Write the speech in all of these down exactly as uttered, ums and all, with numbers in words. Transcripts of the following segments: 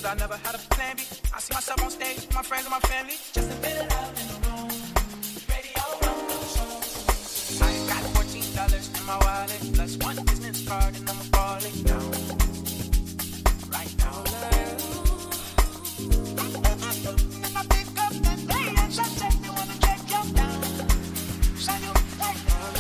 I never had a plan B. I see myself on stage with my friends and my family, just to fit it out in the room. Radio, I got fourteen dollars in my wallet, plus one business card, and I'm falling down. Right now. And I pick up that day and sunset, they wanna check you down. Shine you like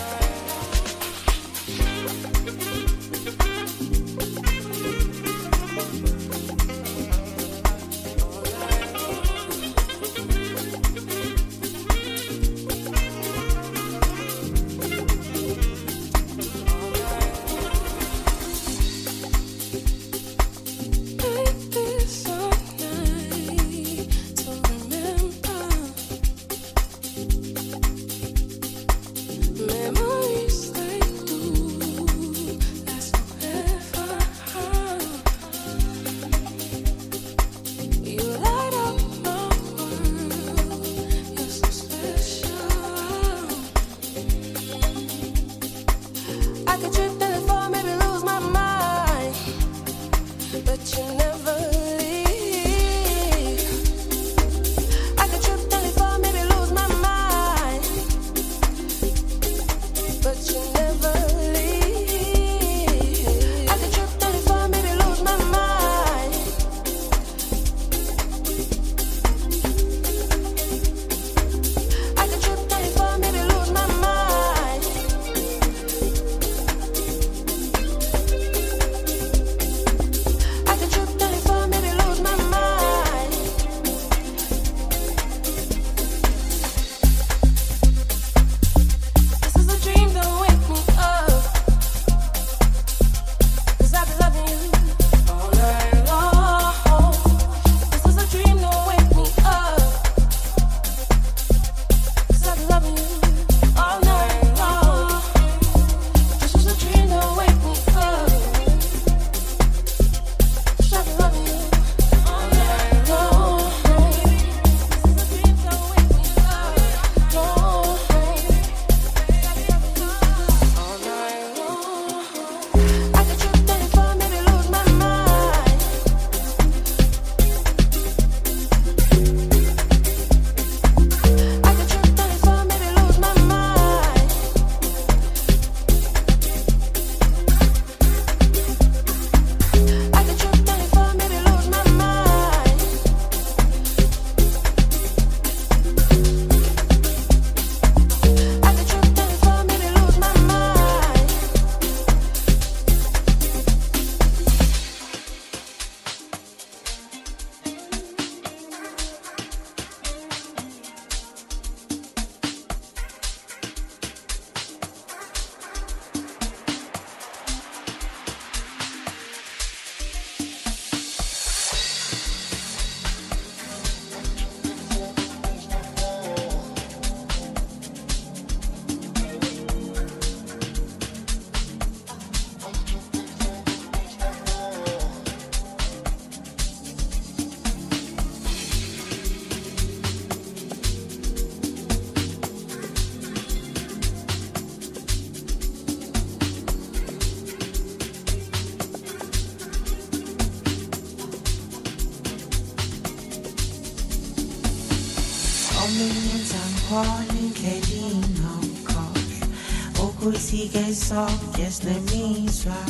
yes, let me try.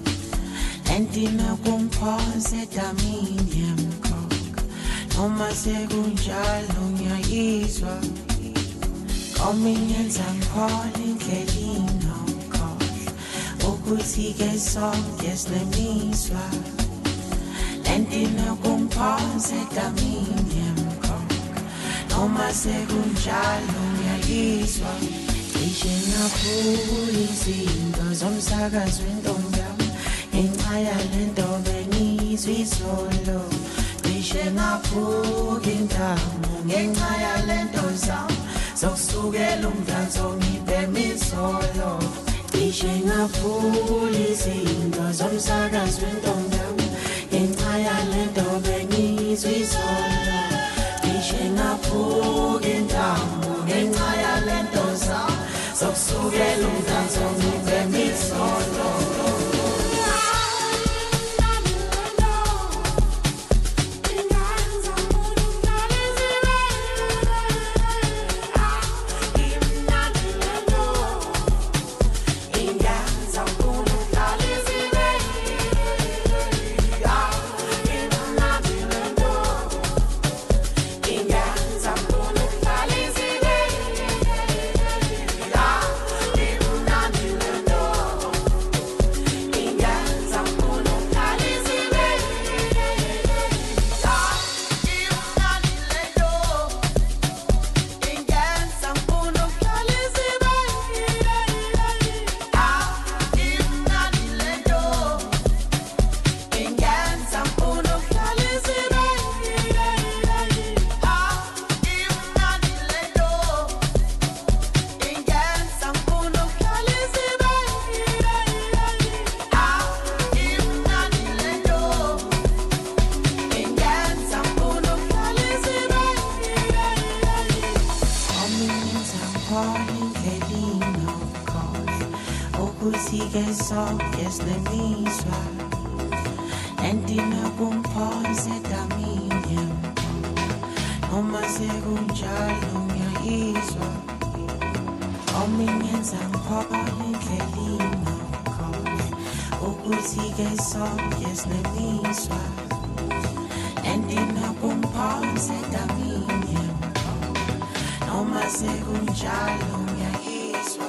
Entina kumpose taminium cock. No más segunjalo nyayizwa. Coming and calling Kelino cock. Okusi get soft, yes, let me try. Entina kumpose taminium cock. No más segunjalo nyayizwa. Ishena polisi ngazomsakazo entombami ngenxa lento benizwi solo. Ishena phukintamo ngenxa lento zami zokusukela umdanso ngibhemi solo. Ishena polisi ngazomsakazo entombami ngenxa lento benizwi solo. Ishena phukintamo ngenxa lento zami zokusukela umdanso ngibhemi solo. so yes let me swap and dinner kumphonse damini noma sekunjalo ngiyizwa ominyenza ngiphole indlelina ukuthi ke so yes let me swap and dinner kumphonse damini noma sekunjalo ngiyizwa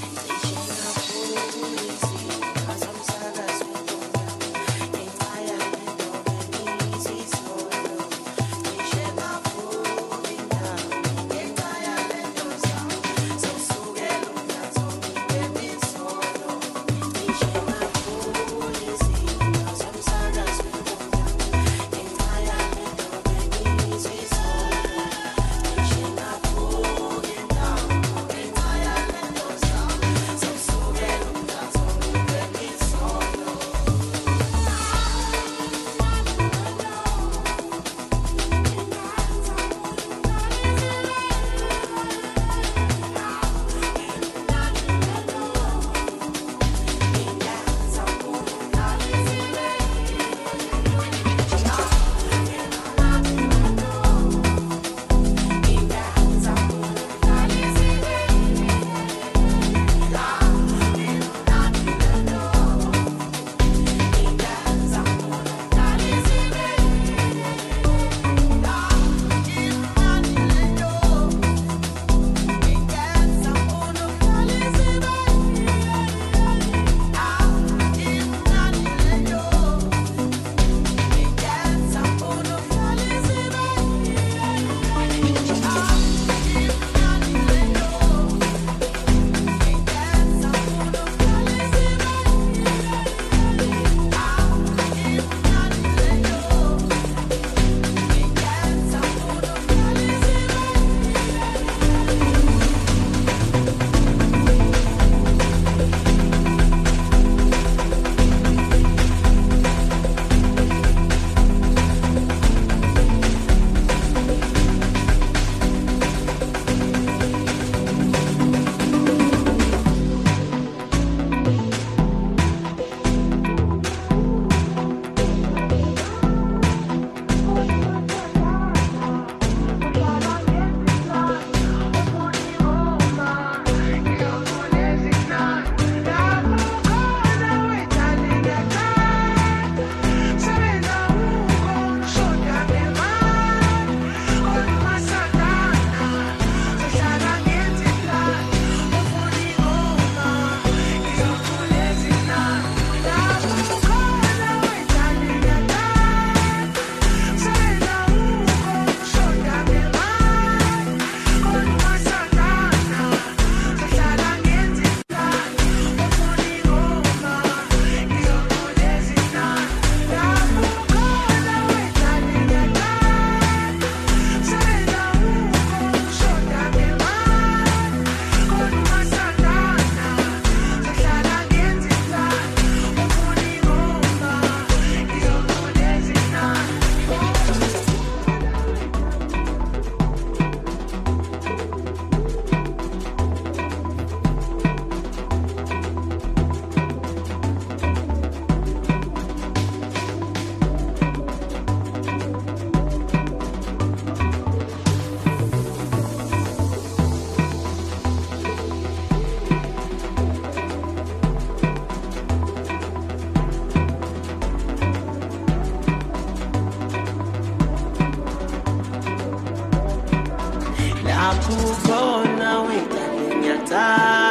Akukona wetalinyata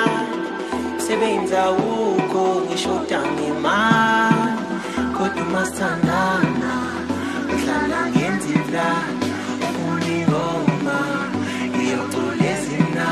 sebenza uko ngishoda ngemali kodwa masandana uhlala ngenzila uningoma iyotolezina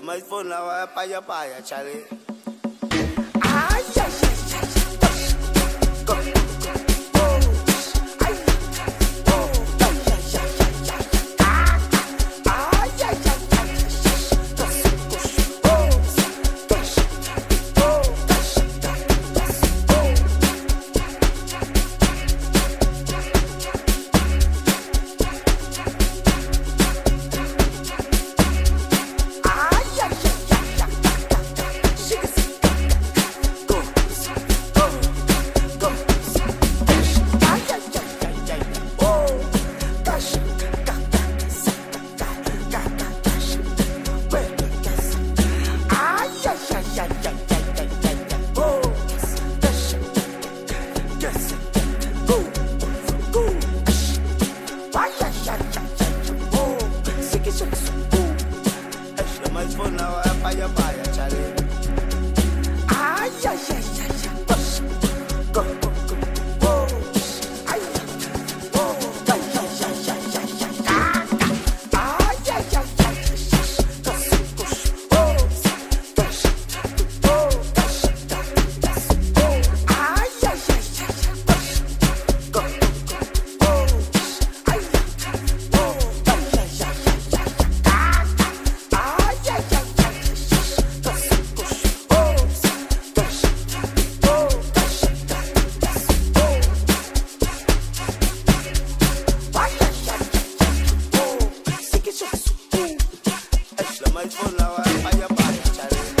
my phone now, paya paya, Charlie. Ay, ay, ay, ay, go, go, oh, ay, oh, ay, ay, ay, ay, ah, ay, ay, ay, ay, dos, dos, oh, dos, oh, dos, ay, ay, ay, ay, shake it. My phone now, paya paya, Charlie. Ay, ay, ay, ay, ay, go, go, go, oh, ay, oh, ay, ay, ay, ay, ay, ay, ah, ay, ay, ay, ay, dos, dos, oh, dos, oh, dos, dos, oh, ay, ay, ay, ay, go, go, go, oh, ay, oh, ay, ay, ay, ay, ay, ah, ay, ay, ay, ay, dos, dos, oh, My phone now, paya paya, Charlie.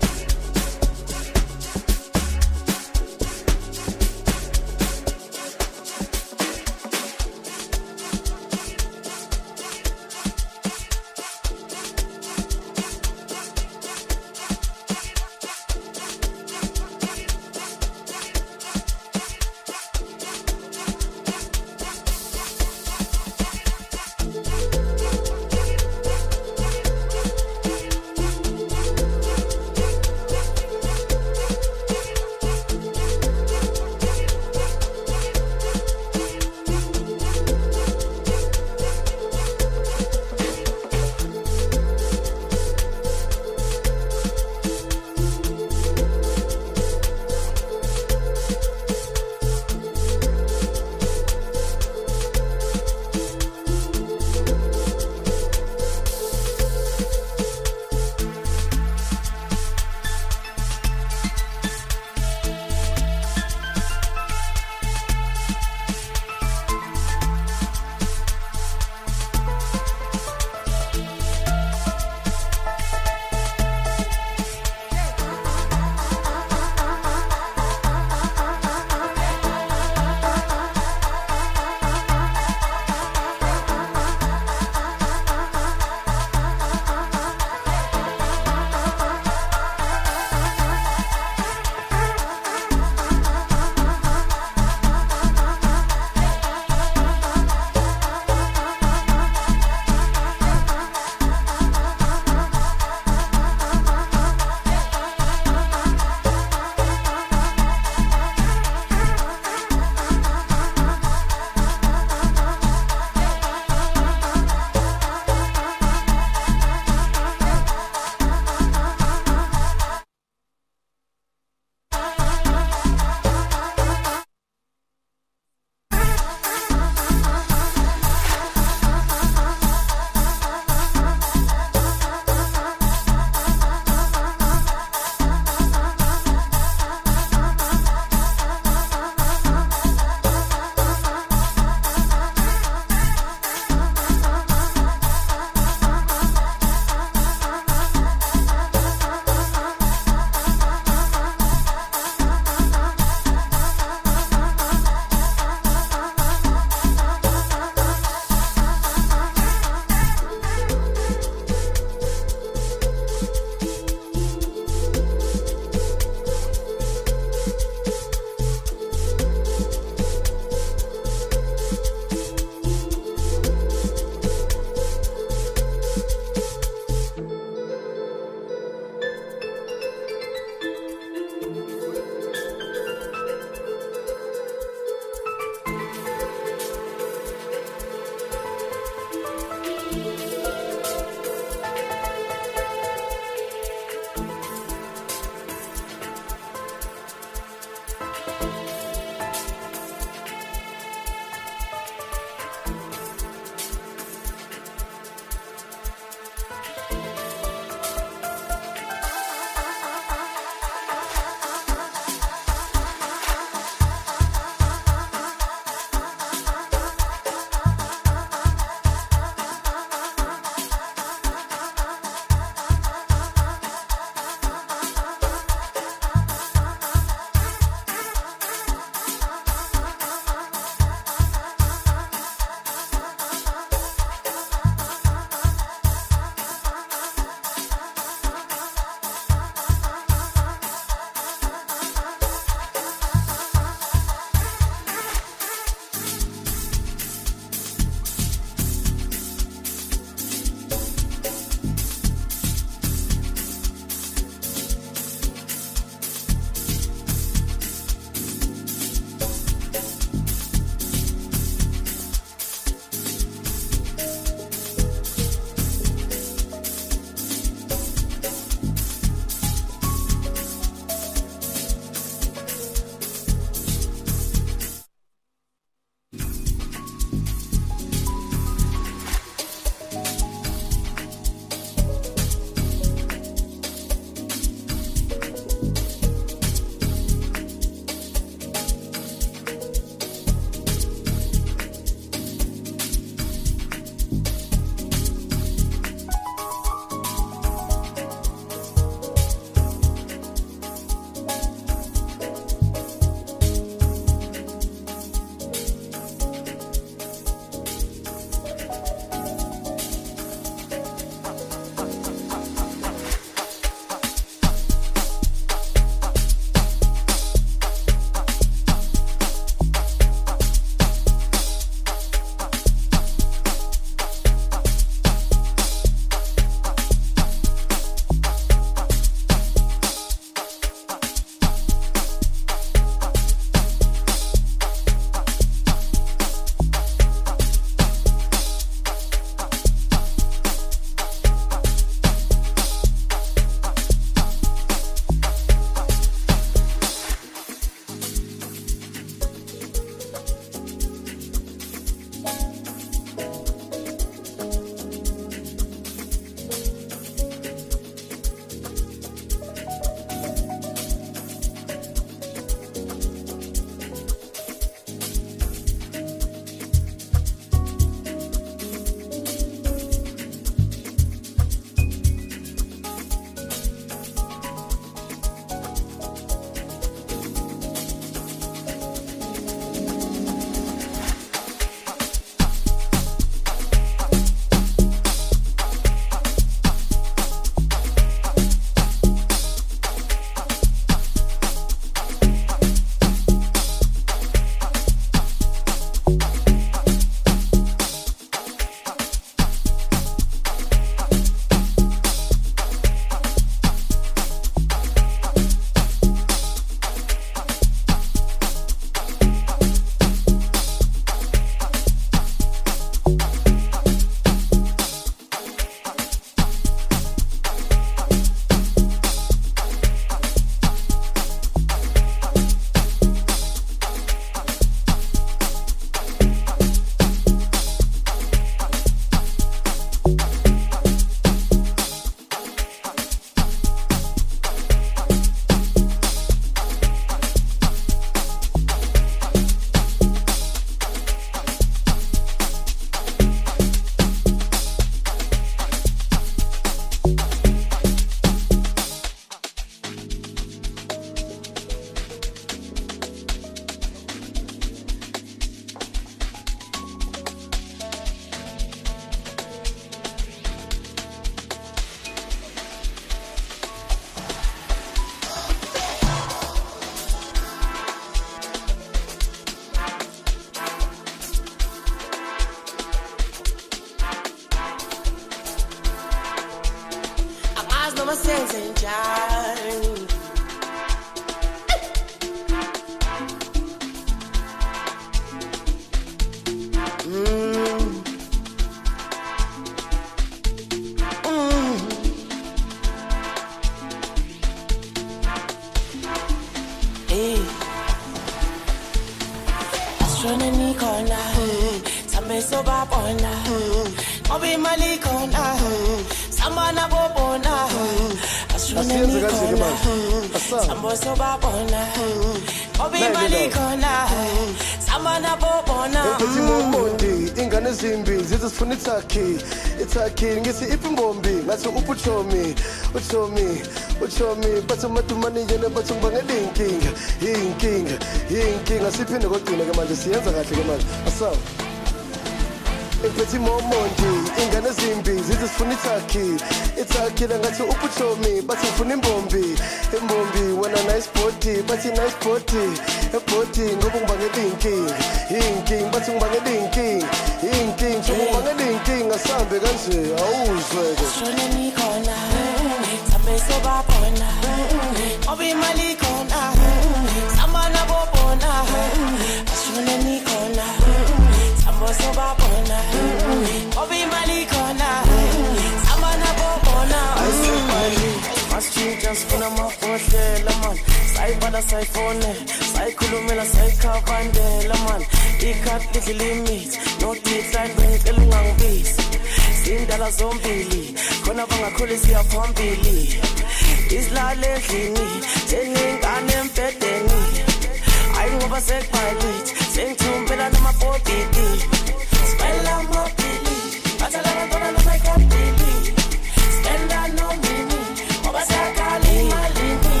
Ashone nikona Sambe soba bona Obi malikona Samana bobona Ashone nikona Sambo soba bona Obi malikona Samana bobona Ephethi momondi ingane zimbi zizifuna ithakhi ithakhi ngisi ipimbombi ngathi upuchomi uchomi uchomi bathi madumani yena bathi ngibangela inkinga inkinga inkinga siphinde kodwa ke manje siyenza kahle ke manje asaw Ephethi momondi ingane zimbi zizifuna ithakhi ithakhi ngathi upuchomi bathi ngifuna imbombi imbombi wena nice body bathi nice body ebody ngoba ngibangela inkinga inkinga bathi ngibangela inkinga inkinga ngibangela inkinga asambe kanje awuzweke Ashone nikona Sambe soba bona Obi malikona Samana bobona Ashone nikona Sambo soba bona Obi malikona Samana bobona I say bali must change just kuna mafohlela man sayibala sayifone sayikhulumela sayikhavandela man ikat little limit no deadline ngicela ungangibisi sindala zombili khona bangakhulisa yaphambili isilale endlini seningane empedeni ayi ngoba sekubhalithi sengithumbela namabhodidi spela mobili bathala abantwana nomayikabili spenda nomini ngoba sekali malini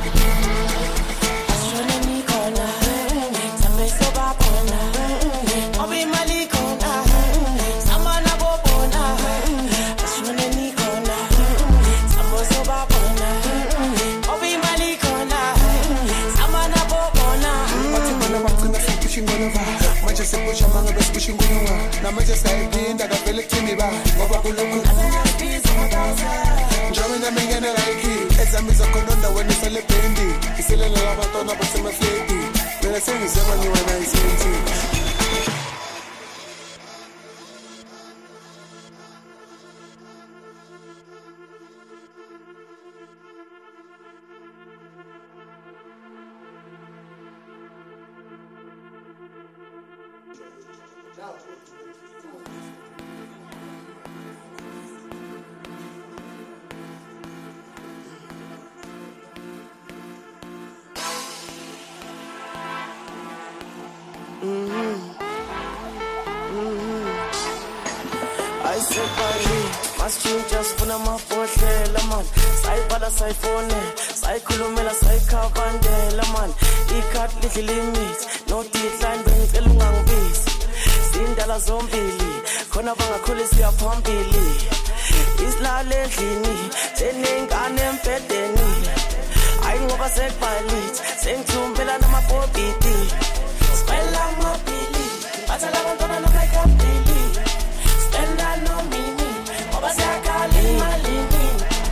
Ashone nikona Sambe soba bona Obi malikona Samana bobona Ashone nikona Sambo soba bona Obi malikona Samana bobona Bathi bona bagcina sepusha ingolova manje sepusha manga besipusha ingolova namanje sayiphinda kavele kuthini ba ngoba kulokhu njengoba nami ngene like ezami zokhononda wena celebrity iselela labantwana basemafleti mina sengizema ni wena isenthi I say bali must change just kuna mafohlela man sayibala sayifone sayikhulumela sayikhavandela man ikat little limit no deadline ngicela ungangibisi sindala zombili khona bangakhulisa yaphambili isilale endlini seningane empedeni ayi ngoba sekubhalithi sengithumbela namabhodidi spela mobili bathala abantwana nomayikabili spenda nomini ngoba sekali malini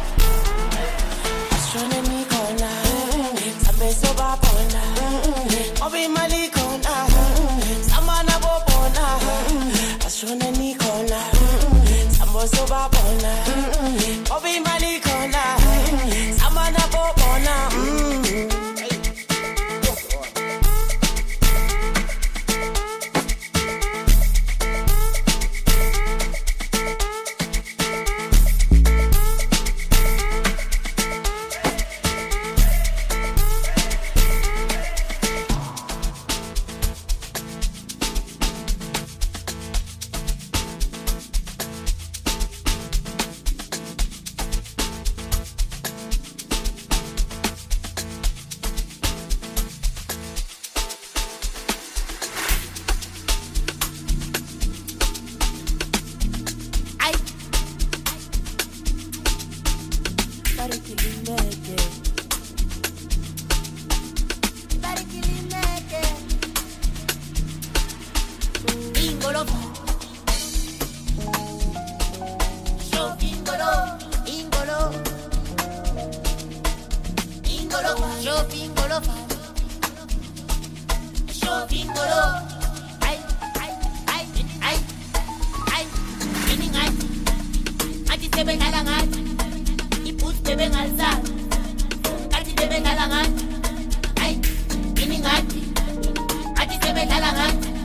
Ashone nikona Sambe soba bona Obi malikona Samana bobona Ashone nikona Sambo soba bona Obi malikona Samana bobona Ay, ini ngati, ati sebedala ngati.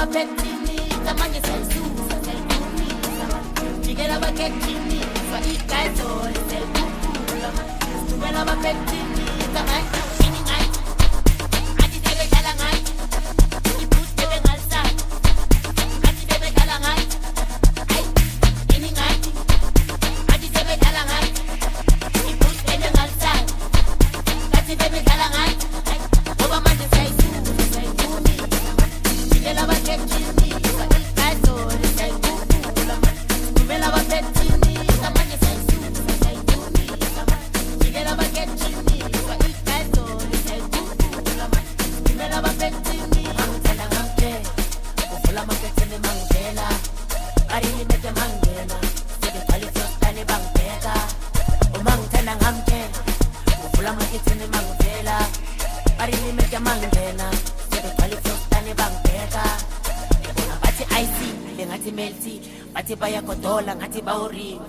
abaphetini tamanye sayisusa sayidumisa jikela bakethini fa igazole selukula stumela abaphetini tamanye ini ngai ati debe dala ngai ibut debe ngalsa ati debe dala ngai ai ini ngai ati debe dala ngai ibut debe ngalsa ati debe dala ngai oba manje sayisusa sayidumisa jikela bakethini fa igazole selukula stumela abaphetini tamanye sayisusa sayidumisa jikela bakethini fa igazole selukula stumela abaphetini angithanda ngamke uvula amakethini mangivela arimete mangena sebegcwala ifrostane bangibheka uma ngithanda ngamke uvula amakethini mangivela arimete mangena sebegcwala ifrostane bangibheka bona bathi ic bengathi melty bathi bayagodola ngathi bawurima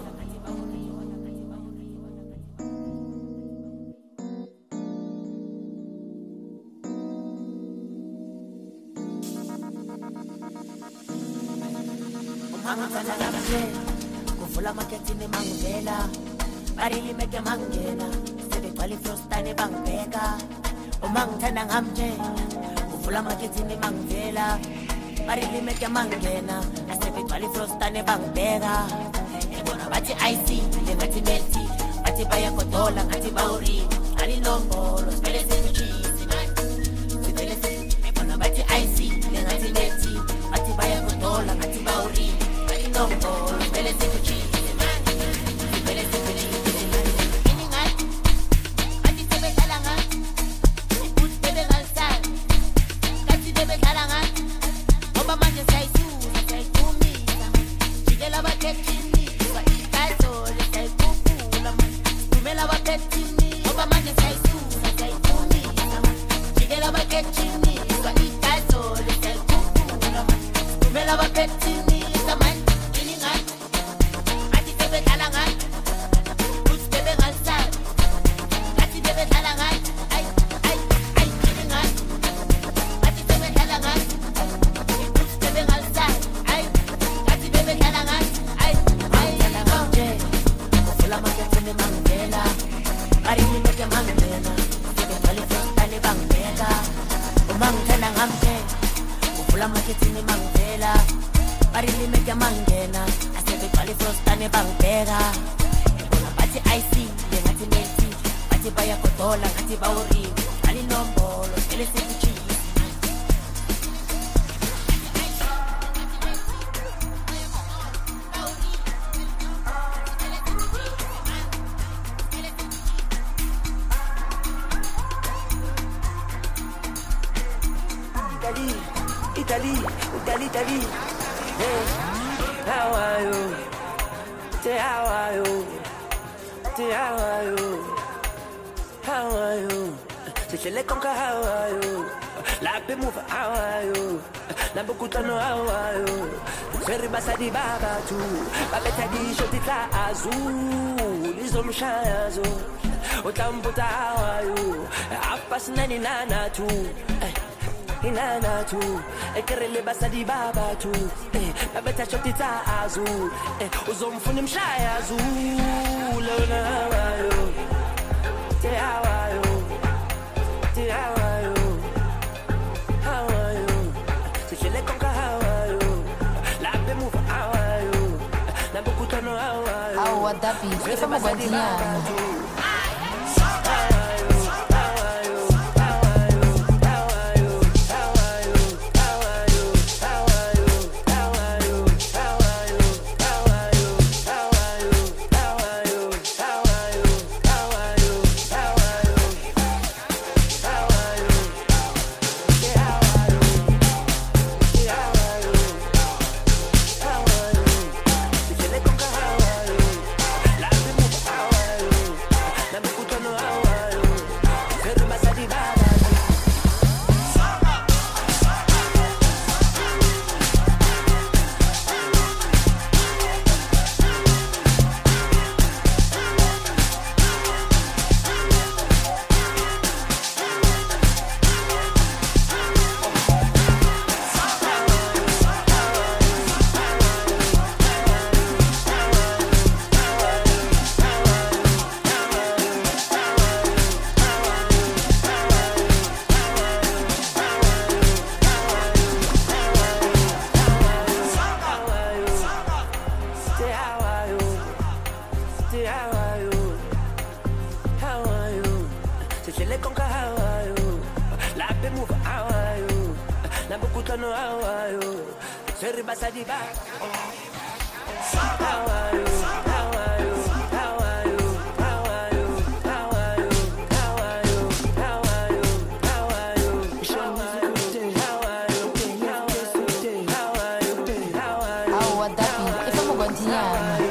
Mangithanda ngamke kuvula amakethini mangivela barilimeke mangena sebegcwala ifrostane bangibheka uma ngithanda ngamke kuvula amakethini mangivela barilimeke mangena asebegcwala ifrostane bangibheka bona bathi ic bengathi melty bathi bayagodola ngathi bawurima alinombolo sibele sesichisi sibele sesichisi bona bathi ic bengathi melty bathi bayagodola ngathi bawurima alinombolo sibele sesichisi sibele sesichisi ini ngai ati sebedala ngai ibut bebe ngalsana kathi bebe dala ngai oba manje sayisusa sayidumisa jikela bakethini fa igazole sayikhuphula stumela abaphetini oba manje sayisusa sayidumisa jikela bakethini fa igazole sayikhuphula stumela abaphetini tamanye ini ngai ati sebedala ngai ibut bebe ngalsana kathi bebe dala ngai ai ai ai ini ngai ati sebedala ngai ibut bebe ngalsana ai kathi bebe dala ngai ai ai ngamke uvula amakethini mangivela arimete mangena sebegcwala ifrostane bangibheka uma ngithanda ngamke uvula amakethini mangivela barilimeke mangena asebegcwala ifrostane bangibheka bona bathi ic bengathi melty bathi bayagodola ngathi bawurima alinombolo sibele sesichisi Italy, Italy, Italy, Italy. Hey, how are you? Say how are you? Say how are you? How are you? Say she let conquer how are you? Like the move how are you? Nambu kutano how are you? Very basadi baba tu, babeta di shoti ka azul, izomshaya zo. Utambuta how are you? Apas nani nana tu. Inana tu, ekerele basadi baba tu, eh, babeta shoti ta azul, eh, uzomfuni mshaya azul, lona hawayo, te hawayo, te hawayo, hawayo, sechele konka hawayo, labe move hawayo, nabu kutano hawayo, Awa dapi, ifa mabadiana. How are you? Nabukutono how are you? Sorry basadi ba. How are you? How are you? How are you? How are you? How are you? How are you? How are you? How are you? Show me how are you? How are you? How are you? How are you? Awu wadapi ifamo gwantinyana.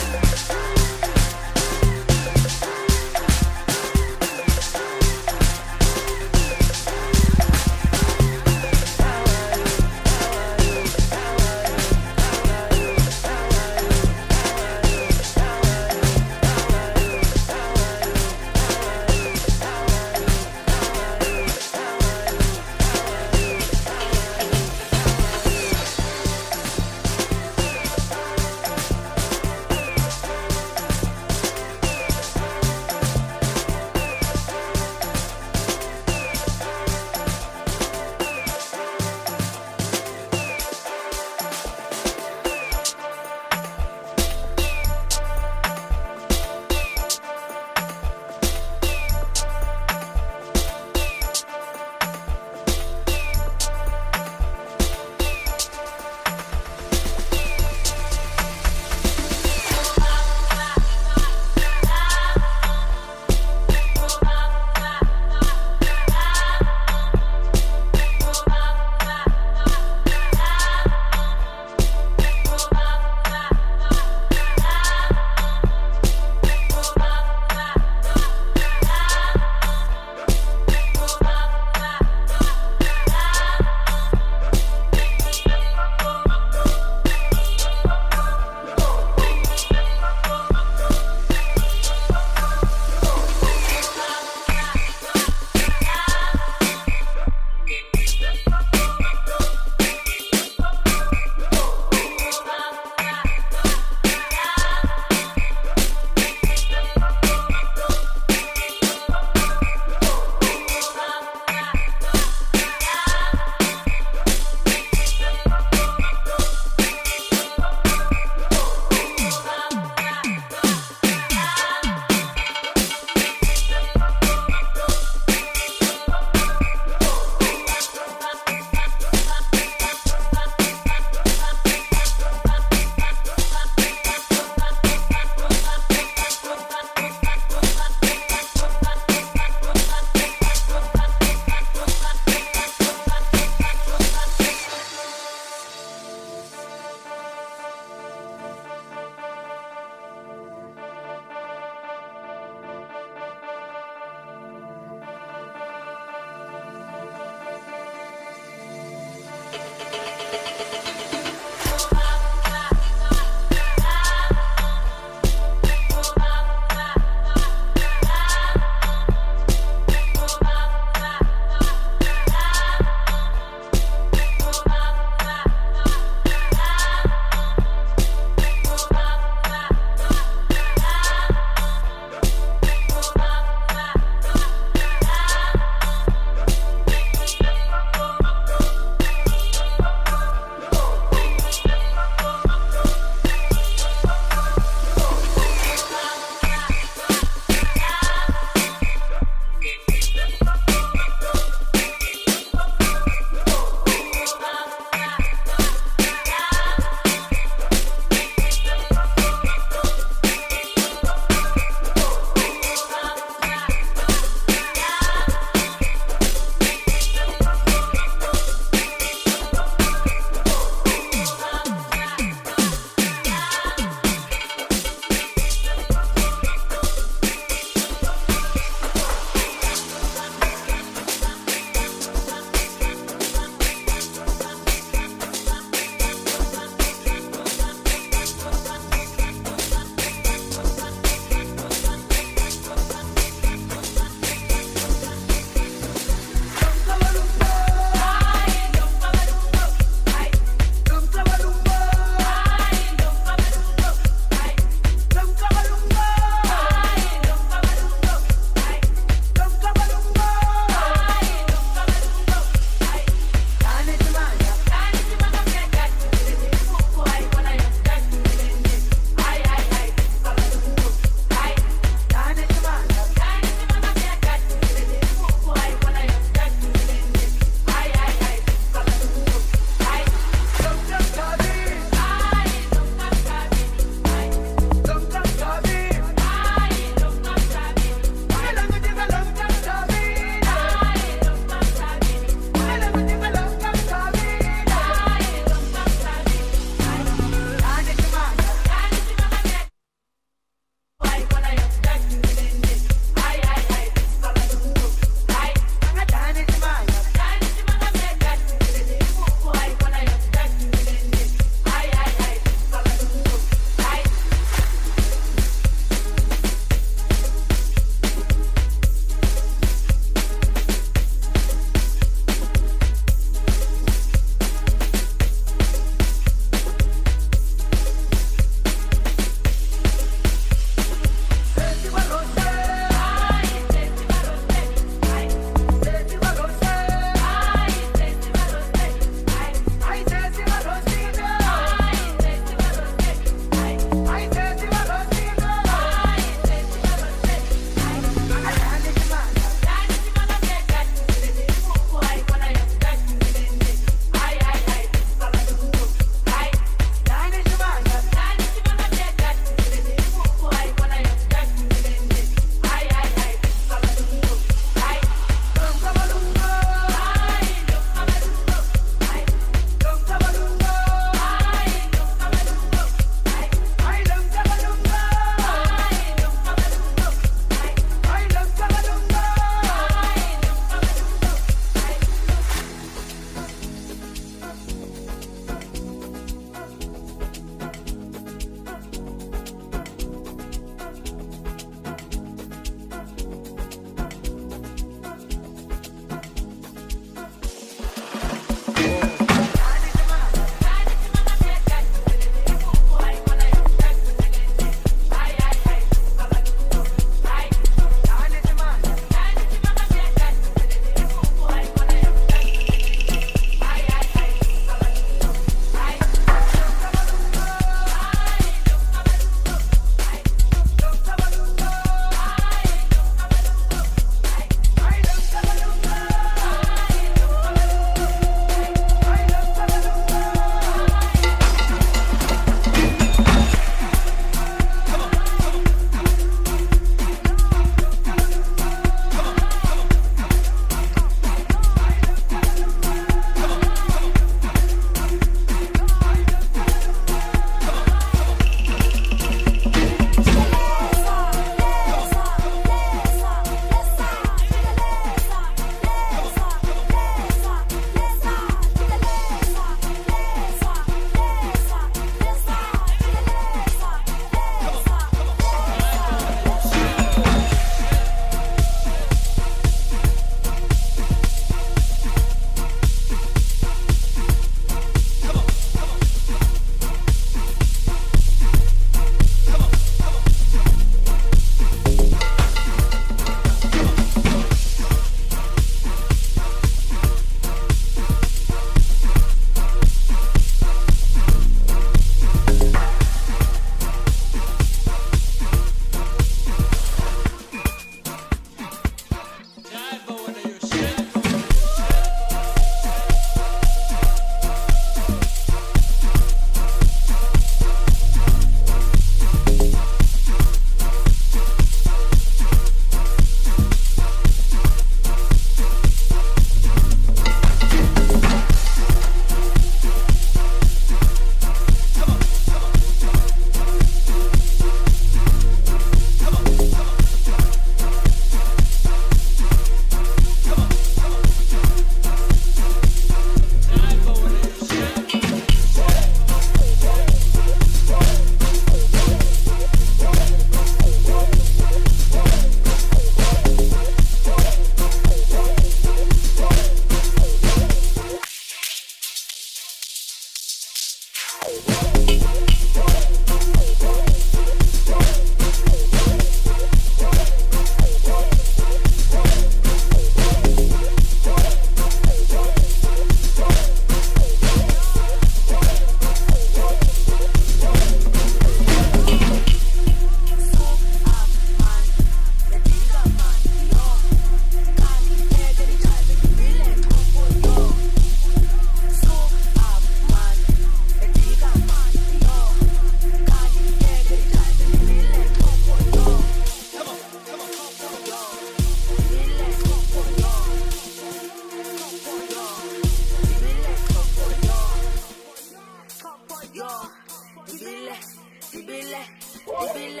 Yo, ibile, ibile, ibile.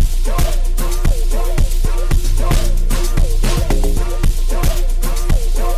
We'll be right back.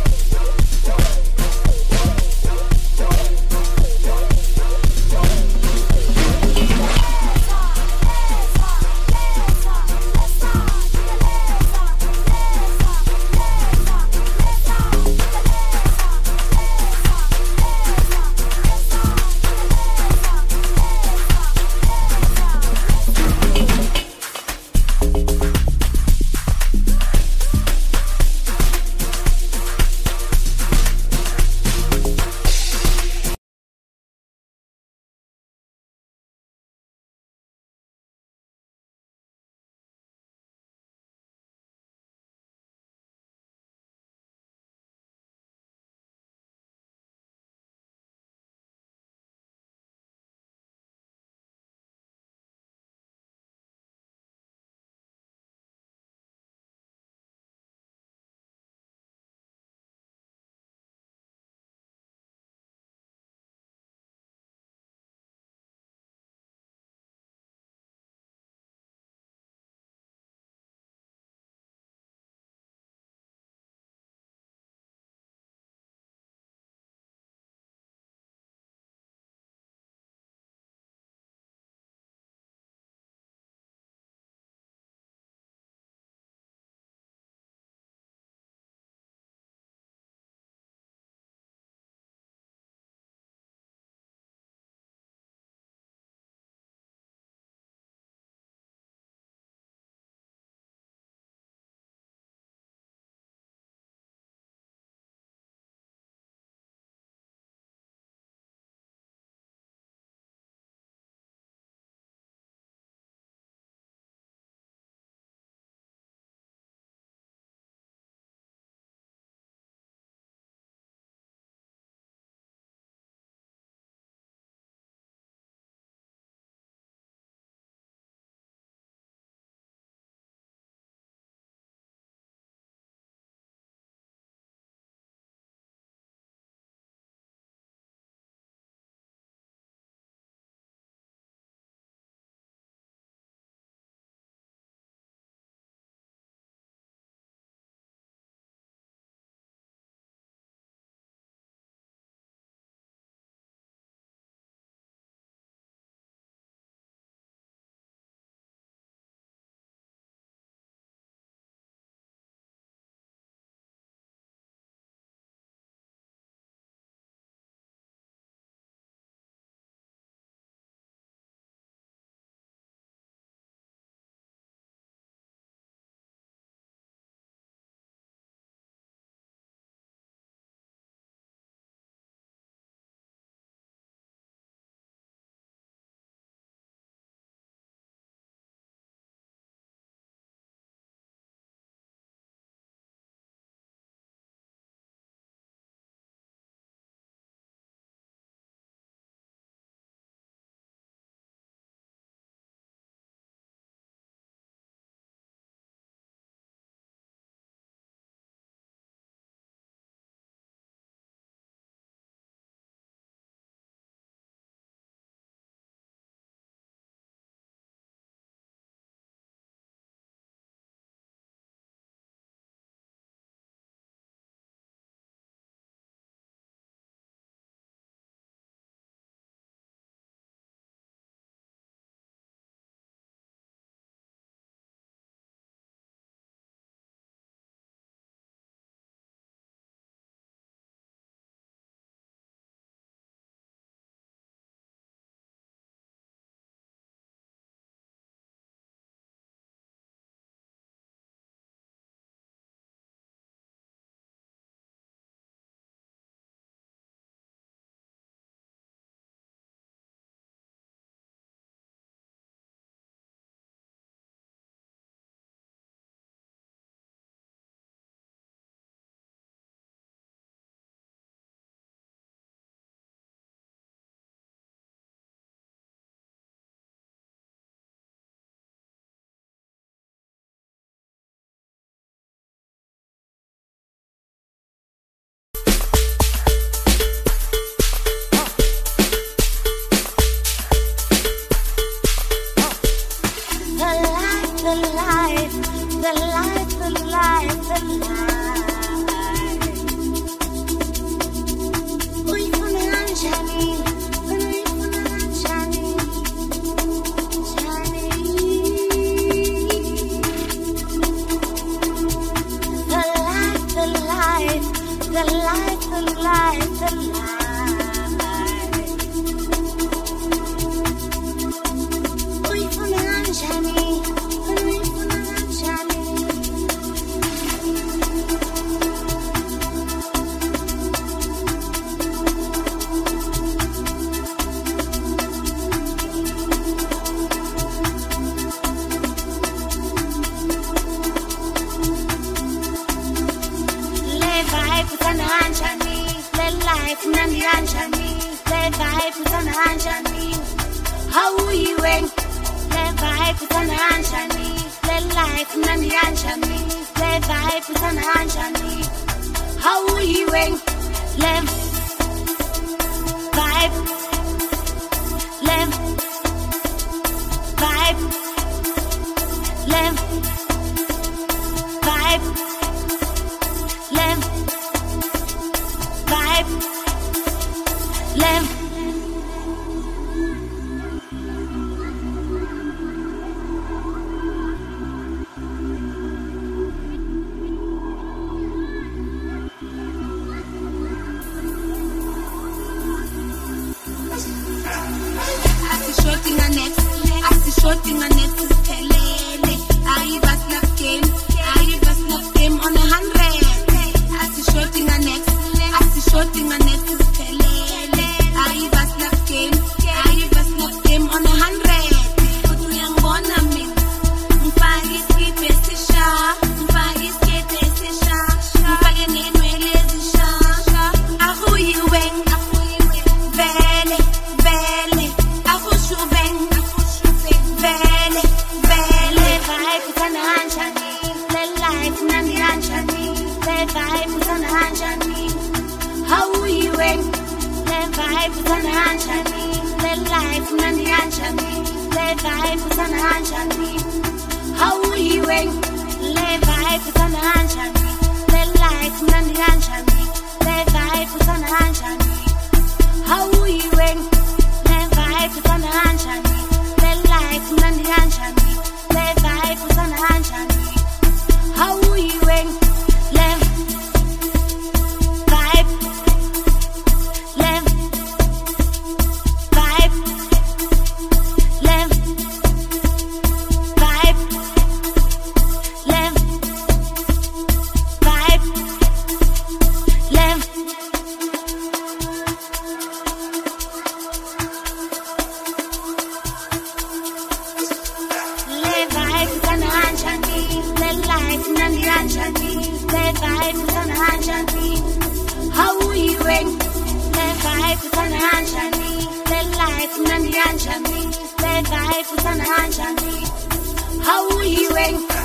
How are you doing?